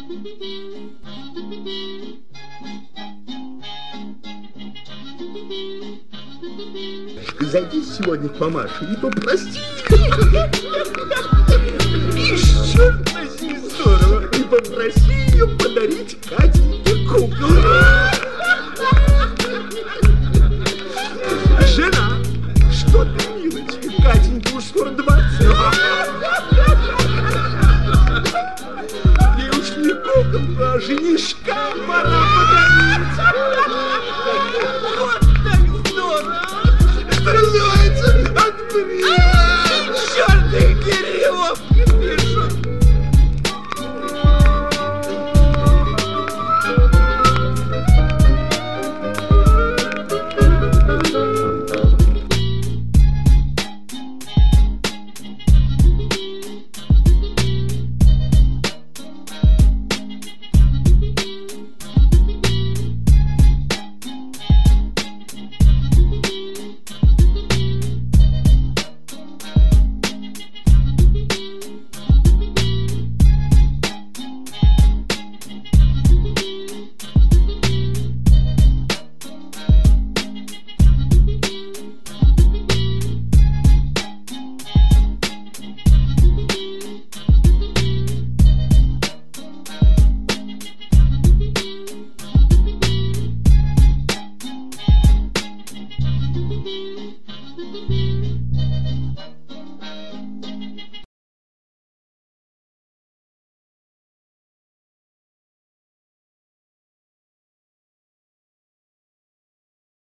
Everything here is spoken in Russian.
Зайди сегодня к мамаше и попроси. И черт возьми, здорово. И попроси ее подарить Катеньке куклу. Жена, что ты, милочка, Катеньке уж скоро 20. Ей уж не куколку, а женишка пора подарить. Вот так здорово. Что называется, отбери. Чёртые Кирилловки пишут.